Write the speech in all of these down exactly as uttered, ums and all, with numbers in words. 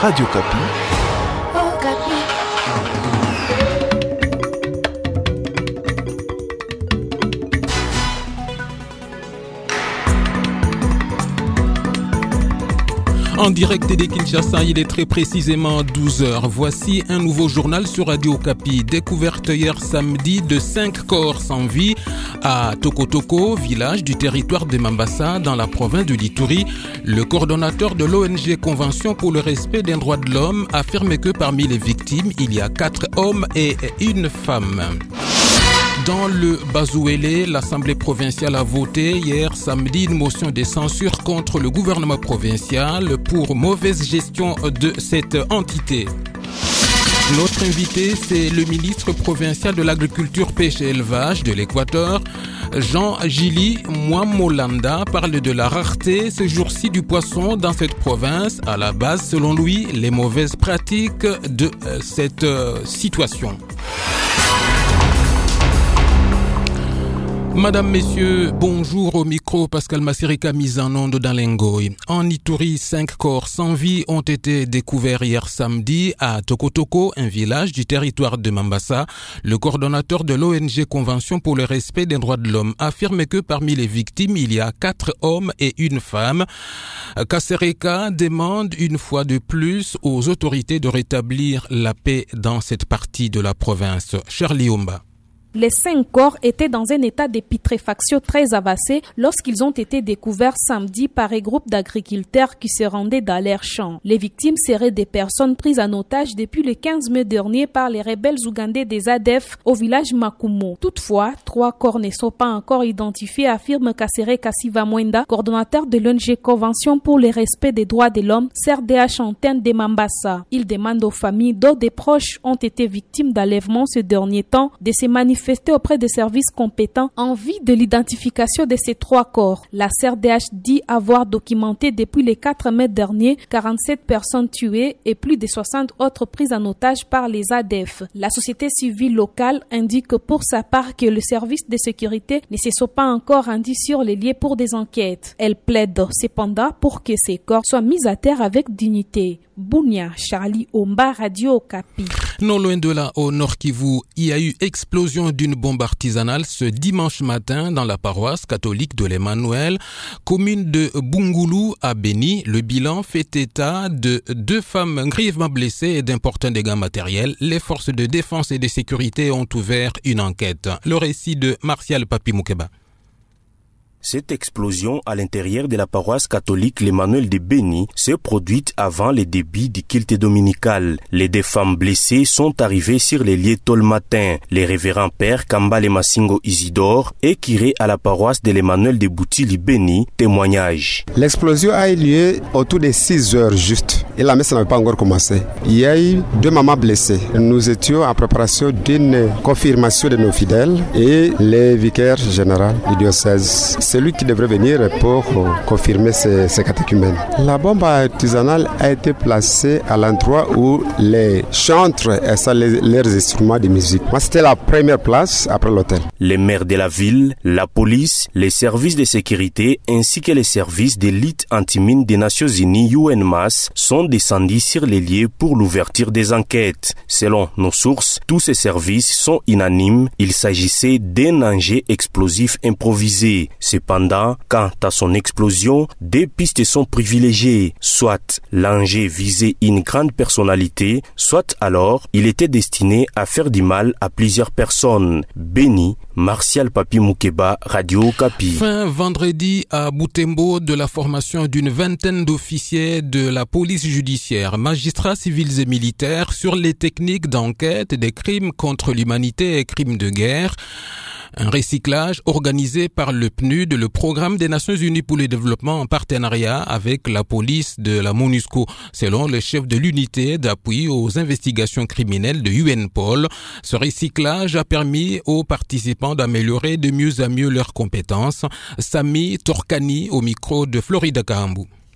Radio Kapi. En direct de Kinshasa, il est très précisément douze heures. Voici un nouveau journal sur Radio Kapi. Découverte hier samedi de cinq corps sans vie à Tokotoko, village du territoire de Mambasa, dans la province de l'Ituri. Le coordonnateur de l'O N G Convention pour le respect des droits de l'homme affirme que parmi les victimes, il y a quatre hommes et une femme. Dans le Bazouélé, l'Assemblée provinciale a voté hier samedi une motion de censure contre le gouvernement provincial pour mauvaise gestion de cette entité. Notre invité, c'est le ministre provincial de l'Agriculture, Pêche et Élevage de l'Équateur. Jean-Gili Mwamolanda parle de la rareté ce jour-ci du poisson dans cette province. À la base, selon lui, les mauvaises pratiques de cette situation. Madame, Messieurs, bonjour au micro, Pascal Massirika, mise en onde dans l'Engoy. En Ituri, cinq corps sans vie ont été découverts hier samedi à Tokotoko, un village du territoire de Mambasa. Le coordonnateur de l'O N G Convention pour le respect des droits de l'homme affirme que parmi les victimes, il y a quatre hommes et une femme. Kasereka demande une fois de plus aux autorités de rétablir la paix dans cette partie de la province. Charlie Omba. Les cinq corps étaient dans un état de putréfaction très avancé lorsqu'ils ont été découverts samedi par un groupe d'agriculteurs qui se rendaient dans leurs champs. Les victimes seraient des personnes prises en otage depuis le quinze mai dernier par les rebelles ougandais des A D F au village Makumo. Toutefois, trois corps ne sont pas encore identifiés, affirme Kasere Kassiva Mwenda, coordonnateur de l'O N G Convention pour le respect des droits de l'homme, C R D H antenne de Mambasa. Il demande aux familles dont des proches ont été victimes d'enlèvement ce dernier temps de se manifester auprès des services compétents en vue de l'identification de ces trois corps. La C R D H dit avoir documenté depuis le quatre mai dernier quarante-sept personnes tuées et plus de soixante autres prises en otage par les A D F. La société civile locale indique pour sa part que le service de sécurité ne se sont pas encore rendus sur les lieux pour des enquêtes. Elle plaide cependant pour que ces corps soient mis à terre avec dignité. Bounia, Charlie Omba, Radio Kapi. Non loin de là, au Nord Kivu, il y a eu explosion d'une bombe artisanale ce dimanche matin dans la paroisse catholique de l'Emmanuel, commune de Bungulu à Beni. Le bilan fait état de deux femmes grièvement blessées et d'importants dégâts matériels. Les forces de défense et de sécurité ont ouvert une enquête. Le récit de Martial Papi Moukeba. Cette explosion à l'intérieur de la paroisse catholique l'Emmanuel de Beni s'est produite avant les débuts du culte dominical. Les deux femmes blessées sont arrivées sur les lieux tôt le matin. Les révérends pères Kambale Massingo Isidore et curé à la paroisse de l'Emmanuel de Boutili Beni témoignage. L'explosion a eu lieu autour de six heures juste et la messe n'avait pas encore commencé. Il y a eu deux mamans blessées. Nous étions en préparation d'une confirmation de nos fidèles et le vicaire général du diocèse. C'est lui qui devrait venir pour confirmer ces, ces catéchumènes. La bombe artisanale a été placée à l'endroit où les chantres installent leurs instruments de musique. Moi, c'était la première place après l'hôtel. Les maires de la ville, la police, les services de sécurité ainsi que les services d'élite anti-mine des Nations Unies U N M A S sont descendus sur les lieux pour l'ouverture des enquêtes. Selon nos sources, tous ces services sont unanimes. Il s'agissait d'un engin explosif improvisé. Cependant, quant à son explosion, des pistes sont privilégiées. Soit l'engin visait une grande personnalité, soit alors il était destiné à faire du mal à plusieurs personnes. Beni, Martial Papi Moukeba, Radio Kapi. Fin vendredi à Butembo de la formation d'une vingtaine d'officiers de la police judiciaire, magistrats civils et militaires sur les techniques d'enquête des crimes contre l'humanité et crimes de guerre. Un recyclage organisé par le P N U D, le Programme des Nations Unies pour le développement, en partenariat avec la police de la MONUSCO. Selon le chef de l'unité d'appui aux investigations criminelles de U N P O L, ce recyclage a permis aux participants d'améliorer de mieux en mieux leurs compétences. Sami Torkani au micro de Florida Kahambou.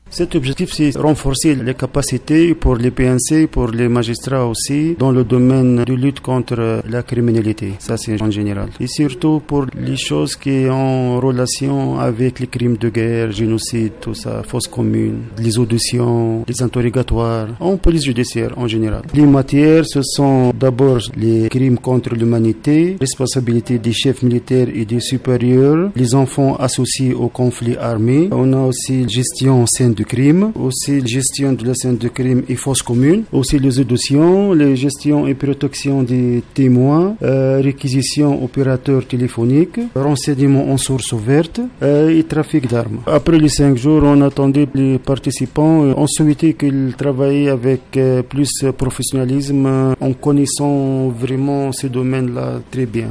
Cet objectif, c'est renforcer les capacités pour les P N C, pour les magistrats aussi, dans le domaine de lutte contre la criminalité. Ça, c'est en général. Et surtout pour les choses qui sont en relation avec les crimes de guerre, génocide, tout ça, fausses communes, les auditions, les interrogatoires, en police judiciaire en général. Les matières, ce sont d'abord les crimes contre l'humanité, responsabilité des chefs militaires et des supérieurs, les enfants associés aux conflits armés. On a aussi gestion scène de crime, aussi gestion de la scène de crime et fausses communes, aussi les auditions, les gestions et protection des témoins, euh, réquisition opérateurs téléphoniques, renseignement en source ouverte euh, et trafic d'armes. Après les cinq jours, on attendait les participants, euh, on souhaitait qu'ils travaillent avec euh, plus de professionnalisme euh, en connaissant vraiment ces domaines-là très bien.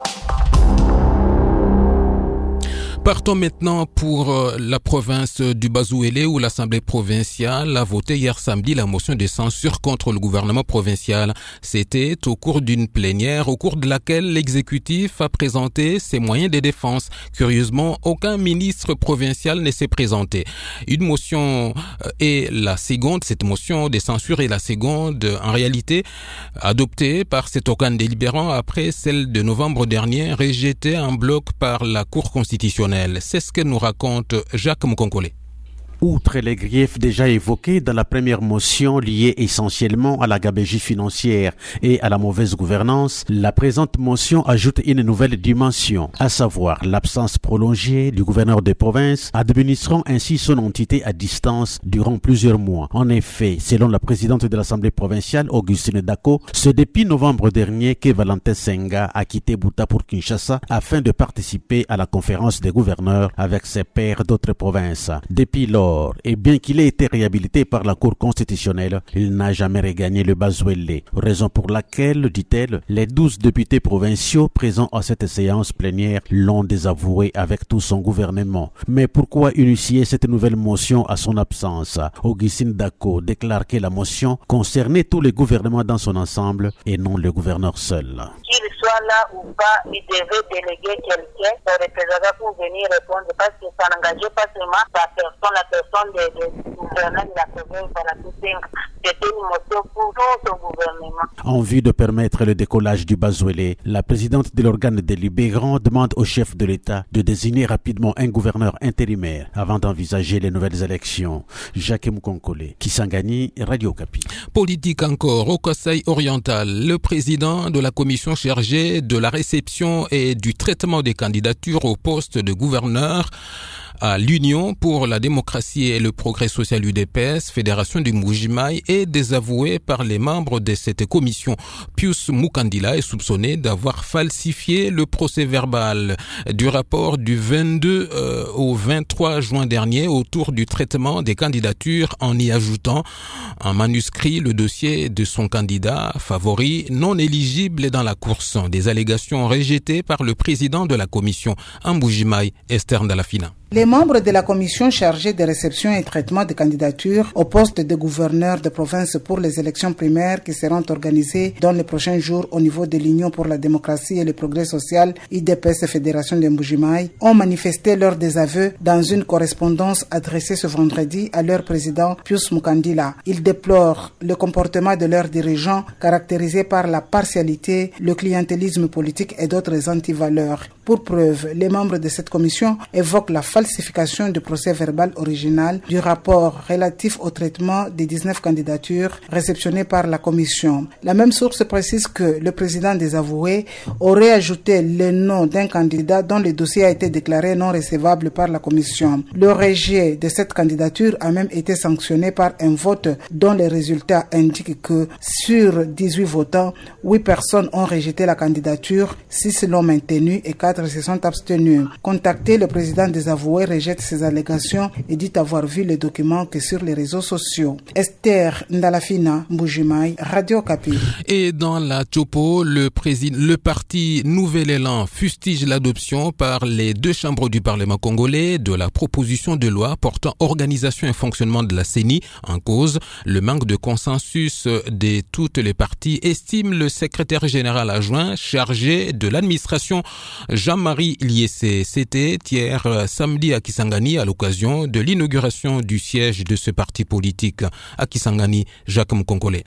Partons maintenant pour la province du Basuélé où l'Assemblée provinciale a voté hier samedi la motion de censure contre le gouvernement provincial. C'était au cours d'une plénière au cours de laquelle l'exécutif a présenté ses moyens de défense. Curieusement, aucun ministre provincial ne s'est présenté. Une motion est la seconde, cette motion de censure est la seconde en réalité adoptée par cet organe délibérant après celle de novembre dernier rejetée en bloc par la Cour constitutionnelle. C'est ce que nous raconte Jacques Moukonkole. Outre les griefs déjà évoqués dans la première motion liée essentiellement à la gabegie financière et à la mauvaise gouvernance, la présente motion ajoute une nouvelle dimension, à savoir l'absence prolongée du gouverneur de province, administrant ainsi son entité à distance durant plusieurs mois. En effet, selon la présidente de l'Assemblée provinciale, Augustine Dako, c'est depuis novembre dernier que Valentin Senga a quitté Buta pour Kinshasa afin de participer à la conférence des gouverneurs avec ses pairs d'autres provinces. Depuis lors, et bien qu'il ait été réhabilité par la Cour constitutionnelle, il n'a jamais regagné le Basuélé, raison pour laquelle, dit-elle, les douze députés provinciaux présents à cette séance plénière l'ont désavoué avec tout son gouvernement. Mais pourquoi initier cette nouvelle motion à son absence? Augustine Dako déclare que la motion concernait tous les gouvernements dans son ensemble et non le gouverneur seul. Qu'il soit là ou pas, il devait déléguer quelqu'un, le représentant pour venir répondre parce que ça n'engageait pas seulement sa personne, la personne de, de gouverneur de la province, c'était une motion pour tout son gouvernement. En vue de permettre le décollage du Basuélé, la présidente de l'organe délibérant demande au chef de l'État de désigner rapidement un gouverneur intérimaire avant d'envisager les nouvelles élections. Jacques Moukonkole, Kisangani, Radio Okapi. Politique encore au Conseil oriental. Le président de la commission chargée de la réception et du traitement des candidatures au poste de gouverneur à l'Union pour la démocratie et le progrès social U D P S, Fédération du Mbuji-Mayi, est désavoué par les membres de cette commission. Pius Mukandila est soupçonné d'avoir falsifié le procès-verbal du rapport du vingt-deux euh, au vingt-trois juin dernier autour du traitement des candidatures en y ajoutant en manuscrit le dossier de son candidat favori non éligible dans la course. Des allégations rejetées par le président de la commission en Mbuji-Mayi, Esther Ndalafina. Les membres de la commission chargée de réception et traitement des candidatures au poste de gouverneur de province pour les élections primaires qui seront organisées dans les prochains jours au niveau de l'Union pour la démocratie et le progrès social U D P S Fédération de Mbuji-Mayi ont manifesté leur désaveu dans une correspondance adressée ce vendredi à leur président Pius Mukandila. Ils déplorent le comportement de leurs dirigeants caractérisé par la partialité, le clientélisme politique et d'autres antivaleurs. Pour preuve, les membres de cette commission évoquent la falsification du procès verbal original du rapport relatif au traitement des dix-neuf candidatures réceptionnées par la commission. La même source précise que le président des avoués aurait ajouté le nom d'un candidat dont le dossier a été déclaré non recevable par la commission. Le rejet de cette candidature a même été sanctionné par un vote dont les résultats indiquent que sur dix-huit votants, huit personnes ont rejeté la candidature, six l'ont maintenue et quatre se sont abstenus. Contacté, le président des avoués rejette ces allégations et dit avoir vu les documents que sur les réseaux sociaux. Esther Ndalafina, Mbuji-Mayi, Radio Okapi. Et dans la Chopo, le, président, le parti Nouvel Élan fustige l'adoption par les deux chambres du Parlement congolais de la proposition de loi portant organisation et fonctionnement de la C E N I. En cause, le manque de consensus de toutes les parties, estime le secrétaire général adjoint chargé de l'administration Jean-Marie Liessé. C'était hier samedi samedi à Kisangani à l'occasion de l'inauguration du siège de ce parti politique. À Kisangani, Jacques Mkonkole.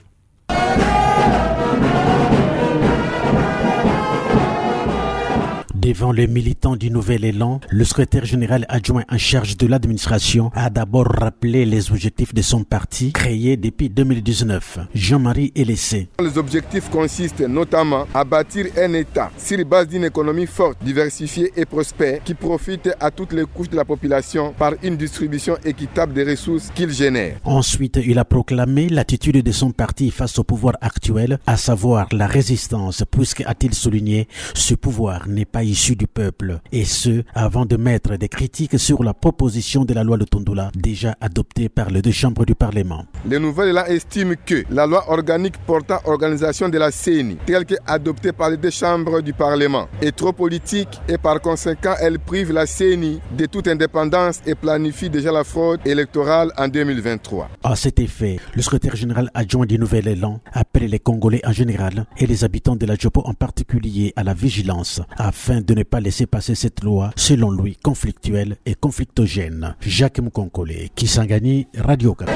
Devant les militants du Nouvel Élan, le secrétaire général adjoint en charge de l'administration a d'abord rappelé les objectifs de son parti créé depuis deux mille dix-neuf. Jean-Marie Elessé. Les objectifs consistent notamment à bâtir un État sur base d'une économie forte, diversifiée et prospère qui profite à toutes les couches de la population par une distribution équitable des ressources qu'il génère. Ensuite, il a proclamé l'attitude de son parti face au pouvoir actuel, à savoir la résistance, puisque, a-t-il souligné, ce pouvoir n'est pas issu du peuple, et ce, avant de mettre des critiques sur la proposition de la loi de Tondula, déjà adoptée par les deux chambres du Parlement. Le Nouvel Élan estime que la loi organique portant organisation de la C E N I, telle qu'adoptée par les deux chambres du Parlement, est trop politique et par conséquent, elle prive la C E N I de toute indépendance et planifie déjà la fraude électorale en deux mille vingt-trois. À cet effet, le secrétaire général adjoint du Nouvel Élan appelle les Congolais en général et les habitants de la Djopo en particulier à la vigilance afin de ne pas laisser passer cette loi, selon lui, conflictuelle et conflictogène. Jacques Mkonkole, Kisangani, Radio Okapi.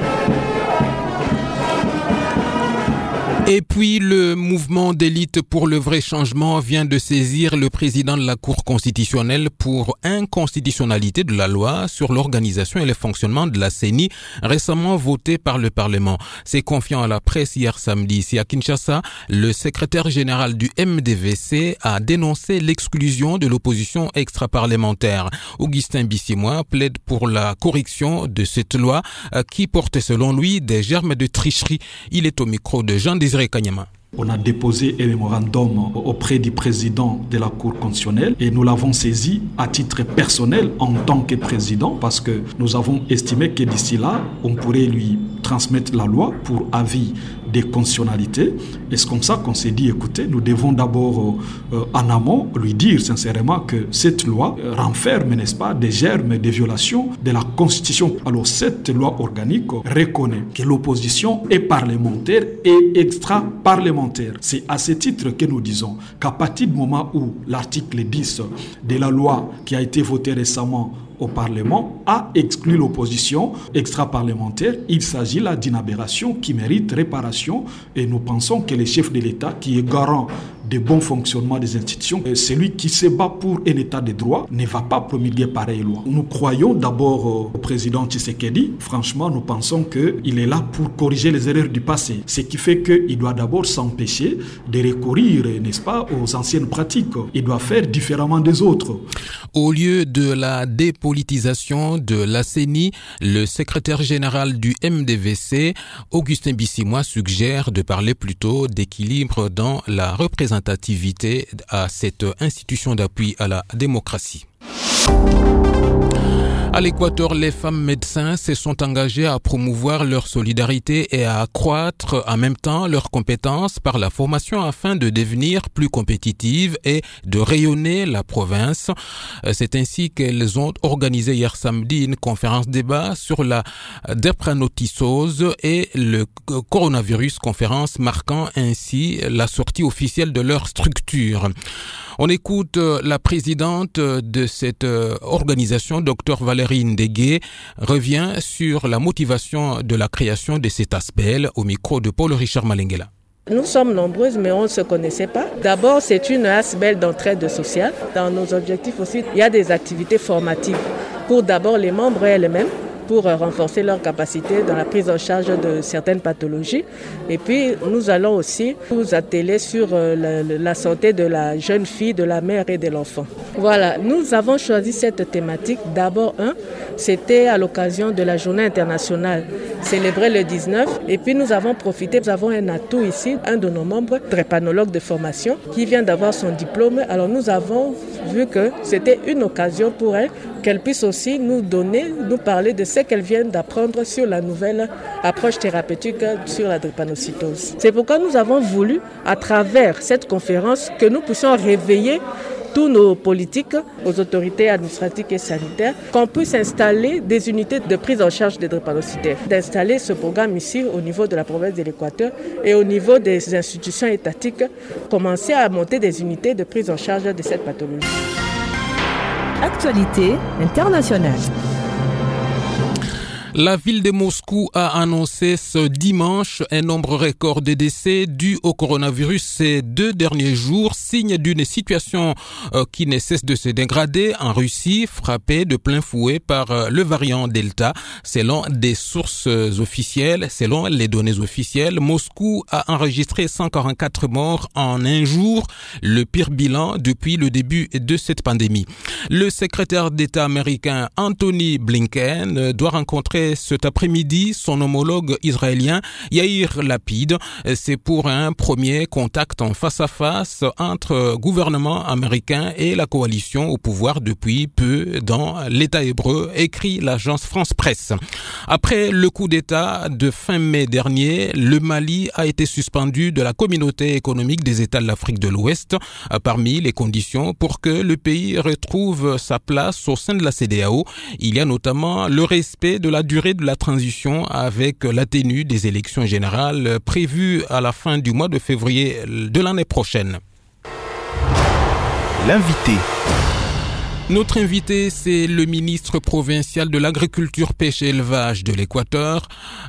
Et puis, le mouvement d'élite pour le vrai changement vient de saisir le président de la Cour constitutionnelle pour inconstitutionnalité de la loi sur l'organisation et le fonctionnement de la C E N I récemment votée par le Parlement. C'est confiant à la presse hier samedi. Ici à Kinshasa, le secrétaire général du M D V C a dénoncé l'exclusion de l'opposition extra-parlementaire. Augustin Bissimois plaide pour la correction de cette loi qui porte selon lui des germes de tricherie. Il est au micro de Jean-Désiré Kanyama. On a déposé un mémorandum auprès du président de la Cour constitutionnelle et nous l'avons saisi à titre personnel en tant que président parce que nous avons estimé que d'ici là, on pourrait lui transmettre la loi pour avis des constitutionnalités. Et c'est comme ça qu'on s'est dit, écoutez, nous devons d'abord euh, en amont lui dire sincèrement que cette loi renferme, n'est-ce pas, des germes, des violations de la Constitution. Alors cette loi organique reconnaît que l'opposition est parlementaire et extra-parlementaire. C'est à ce titre que nous disons qu'à partir du moment où l'article dix de la loi qui a été votée récemment au Parlement a exclu l'opposition extra-parlementaire, il s'agit là d'une aberration qui mérite réparation et nous pensons que le chef de l'État qui est garant du bon fonctionnement des institutions, celui qui se bat pour un état de droit ne va pas promulguer pareille loi. Nous croyons d'abord au président Tshisekedi. Franchement, nous pensons qu'il est là pour corriger les erreurs du passé. Ce qui fait qu'il doit d'abord s'empêcher de recourir, n'est-ce pas, aux anciennes pratiques. Il doit faire différemment des autres. Au lieu de la dépolitisation de la C E N I, le secrétaire général du M D V C, Augustin Bissimois, suggère de parler plutôt d'équilibre dans la représentation à cette institution d'appui à la démocratie. À l'Équateur, les femmes médecins se sont engagées à promouvoir leur solidarité et à accroître en même temps leurs compétences par la formation afin de devenir plus compétitives et de rayonner la province. C'est ainsi qu'elles ont organisé hier samedi une conférence débat sur la drépanocytose et le coronavirus, conférence marquant ainsi la sortie officielle de leur structure. On écoute la présidente de cette organisation, Dr Valérie Ndégué, revient sur la motivation de la création de cet ASBEL au micro de Paul-Richard Malengela. Nous sommes nombreuses, mais on ne se connaissait pas. D'abord, c'est une ASBEL d'entraide sociale. Dans nos objectifs aussi, il y a des activités formatives pour d'abord les membres elles-mêmes, pour renforcer leur capacité dans la prise en charge de certaines pathologies. Et puis, nous allons aussi nous atteler sur la, la santé de la jeune fille, de la mère et de l'enfant. Voilà, nous avons choisi cette thématique. D'abord, un, c'était à l'occasion de la journée internationale célébrée le dix-neuf. Et puis, nous avons profité, nous avons un atout ici, un de nos membres, drépanonologue de formation, qui vient d'avoir son diplôme. Alors, nous avons vu que c'était une occasion pour elle qu'elle puisse aussi nous donner, nous parler de ce qu'elle vient d'apprendre sur la nouvelle approche thérapeutique sur la drépanocytose. C'est pourquoi nous avons voulu, à travers cette conférence, que nous puissions réveiller tous nos politiques, aux autorités administratives et sanitaires, qu'on puisse installer des unités de prise en charge des drépanocytaires, d'installer ce programme ici au niveau de la province de l'Équateur et au niveau des institutions étatiques, commencer à monter des unités de prise en charge de cette pathologie. Actualité internationale. La ville de Moscou a annoncé ce dimanche un nombre record de décès dus au coronavirus ces deux derniers jours, signe d'une situation euh, qui ne cesse de se dégrader en Russie, frappée de plein fouet par euh, le variant Delta. Selon des sources officielles, selon les données officielles, Moscou a enregistré cent quarante-quatre morts en un jour, le pire bilan depuis le début de cette pandémie. Le secrétaire d'État américain Anthony Blinken doit rencontrer cet après-midi son homologue israélien Yair Lapid. C'est pour un premier contact en face-à-face entre gouvernement américain et la coalition au pouvoir depuis peu dans l'État hébreu, écrit l'agence France Presse. Après le coup d'État de fin mai dernier, le Mali a été suspendu de la communauté économique des États de l'Afrique de l'Ouest. Parmi les conditions pour que le pays retrouve sa place au sein de la C E D E A O, il y a notamment le respect de la durée de la transition avec la tenue des élections générales prévues à la fin du mois de février de l'année prochaine. L'invité. Notre invité, c'est le ministre provincial de l'Agriculture, Pêche et Élevage de l'Équateur,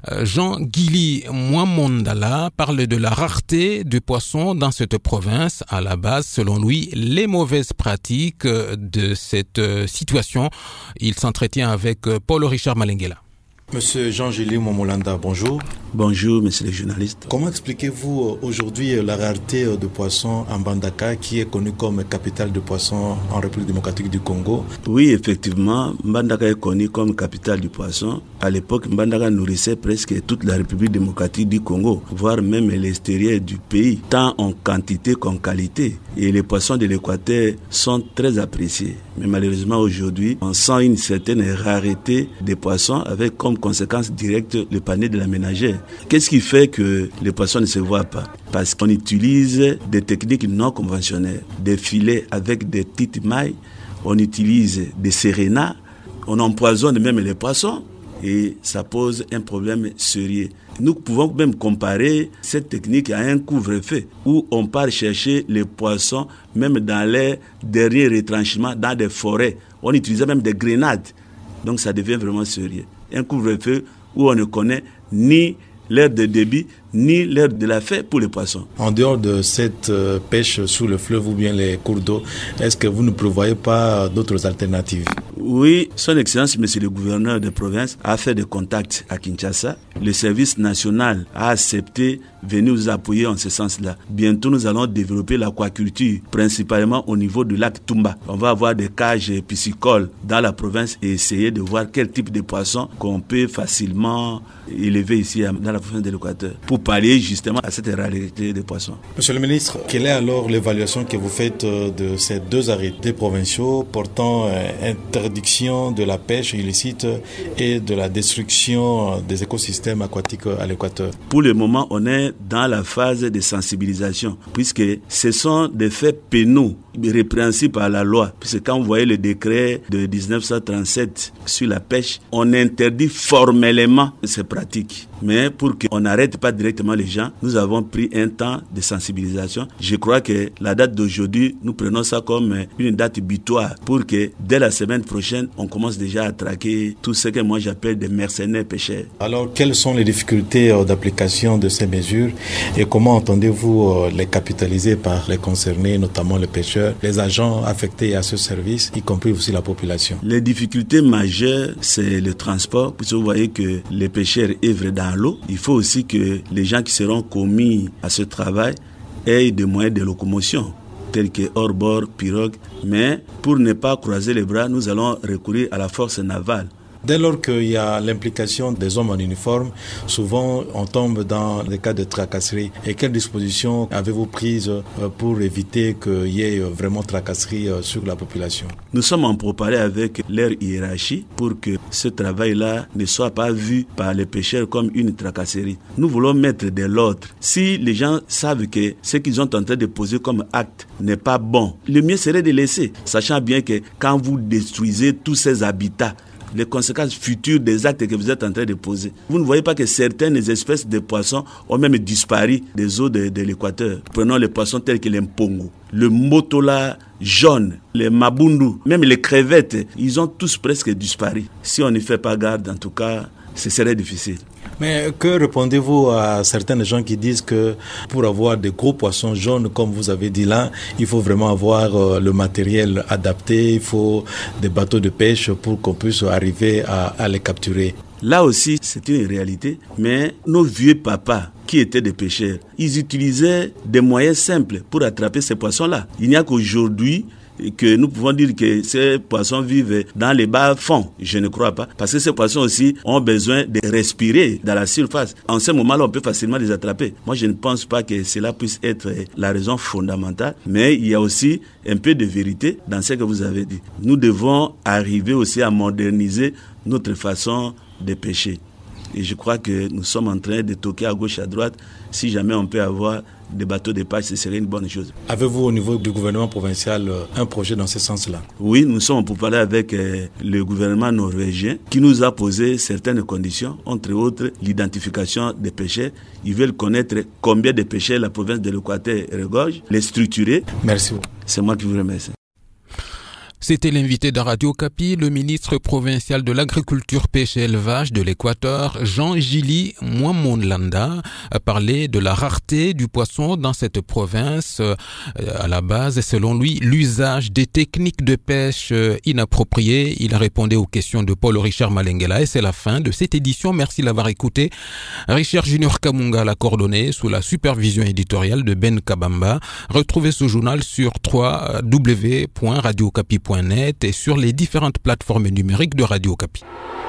Jean-Guili Mwamondala, parle de la rareté de poissons dans cette province. À la base, selon lui, les mauvaises pratiques de cette situation. Il s'entretient avec Paul-Richard Malenguela. Monsieur Jean-Guili Mwamondala, bonjour. Bonjour, monsieur le journaliste. Comment expliquez-vous aujourd'hui la rareté de poissons en Mbandaka, qui est connue comme capitale de poissons en République démocratique du Congo? Oui, effectivement, Mbandaka est connue comme capitale du poisson. À l'époque, Mbandaka nourrissait presque toute la République démocratique du Congo, voire même l'extérieur du pays, tant en quantité qu'en qualité. Et les poissons de l'Équateur sont très appréciés. Mais malheureusement, aujourd'hui, on sent une certaine rareté des poissons avec comme conséquence directe le panier de la ménagère. Qu'est-ce qui fait que les poissons ne se voient pas? Parce qu'on utilise des techniques non conventionnelles, des filets avec des petites mailles, on utilise des sérénats, on empoisonne même les poissons et ça pose un problème sérieux. Nous pouvons même comparer cette technique à un couvre-feu où on part chercher les poissons même dans les derniers retranchements, dans des forêts. On utilisait même des grenades. Donc ça devient vraiment sérieux. Un couvre-feu où on ne connaît ni l'heure de débit, ni l'heure de la fête pour les poissons. En dehors de cette euh, pêche sous le fleuve ou bien les cours d'eau, est-ce que vous ne prévoyez pas d'autres alternatives? Oui, son Excellence, monsieur le gouverneur de province, a fait des contacts à Kinshasa. Le service national a accepté de venir nous appuyer en ce sens-là. Bientôt, nous allons développer l'aquaculture, principalement au niveau du lac Tumba. On va avoir des cages piscicoles dans la province et essayer de voir quel type de poissons qu'on peut facilement élever ici dans la province de l'Équateur pour pallier justement à cette rareté des poissons. Monsieur le ministre, quelle est alors l'évaluation que vous faites de ces deux arrêtés provinciaux portant interdiction de la pêche illicite et de la destruction des écosystèmes aquatiques à l'Équateur? Pour le moment, on est dans la phase de sensibilisation, puisque ce sont des faits pénaux répréhensibles par la loi. Puisque quand vous voyez le décret de dix-neuf cent trente-sept sur la pêche, on interdit formellement ces pratiques. Mais pour qu'on n'arrête pas directement les gens, nous avons pris un temps de sensibilisation. Je crois que la date d'aujourd'hui, nous prenons ça comme une date butoir pour que dès la semaine prochaine, on commence déjà à traquer tout ce que moi j'appelle des mercenaires pêcheurs. Alors, quelles sont les difficultés d'application de ces mesures et comment entendez-vous les capitaliser par les concernés, notamment les pêcheurs, les agents affectés à ce service, y compris aussi la population? Les difficultés majeures, c'est le transport, puisque vous voyez que les pêcheurs œuvrent dans l'eau. Il faut aussi que les gens qui seront commis à ce travail aient des moyens de locomotion, tels que hors-bord, pirogue. Mais pour ne pas croiser les bras, nous allons recourir à la force navale. Dès lors qu'il y a l'implication des hommes en uniforme, souvent on tombe dans des cas de tracasserie. Et quelles dispositions avez-vous prises pour éviter qu'il y ait vraiment tracasserie sur la population? Nous sommes en pourparlers avec leur hiérarchie pour que ce travail-là ne soit pas vu par les pêcheurs comme une tracasserie. Nous voulons mettre de l'ordre. Si les gens savent que ce qu'ils sont en train de poser comme acte n'est pas bon, le mieux serait de laisser, sachant bien que quand vous détruisez tous ces habitats, les conséquences futures des actes que vous êtes en train de poser. Vous ne voyez pas que certaines espèces de poissons ont même disparu des eaux de, de l'équateur. Prenons les poissons tels que l'impongo, le motola jaune, les mabundu, même les crevettes, ils ont tous presque disparu. Si on n'y fait pas garde, en tout cas, ce serait difficile. Mais que répondez-vous à certaines gens qui disent que pour avoir des gros poissons jaunes, comme vous avez dit là, il faut vraiment avoir euh, le matériel adapté, il faut des bateaux de pêche pour qu'on puisse arriver à, à les capturer. Là aussi, c'est une réalité, mais nos vieux papas qui étaient des pêcheurs, ils utilisaient des moyens simples pour attraper ces poissons-là. Il n'y a qu'aujourd'hui que nous pouvons dire que ces poissons vivent dans les bas-fonds. Je ne crois pas. Parce que ces poissons aussi ont besoin de respirer dans la surface. En ce moment-là, on peut facilement les attraper. Moi, je ne pense pas que cela puisse être la raison fondamentale. Mais il y a aussi un peu de vérité dans ce que vous avez dit. Nous devons arriver aussi à moderniser notre façon de pêcher. Et je crois que nous sommes en train de toquer à gauche, à droite. Si jamais on peut avoir des bateaux de pêche, ce serait une bonne chose. Avez-vous au niveau du gouvernement provincial un projet dans ce sens-là? Oui, nous sommes pour parler avec euh, le gouvernement norvégien qui nous a posé certaines conditions, entre autres l'identification des pêcheurs. Ils veulent connaître combien de pêcheurs la province de l'Équateur regorge, les structurer. Merci. C'est moi qui vous remercie. C'était l'invité de Radio Okapi, le ministre provincial de l'Agriculture, Pêche et Élevage de l'Équateur, Jean-Gilly Mouamonlanda, a parlé de la rareté du poisson dans cette province. À la base, selon lui, l'usage des techniques de pêche inappropriées. Il a répondu aux questions de Paul-Richard Malengela et c'est la fin de cette édition. Merci de l'avoir écouté. Richard Junior Kamunga l'a coordonné sous la supervision éditoriale de Ben Kabamba. Retrouvez ce journal sur w w w point radio okapi point net et sur les différentes plateformes numériques de Radio Okapi.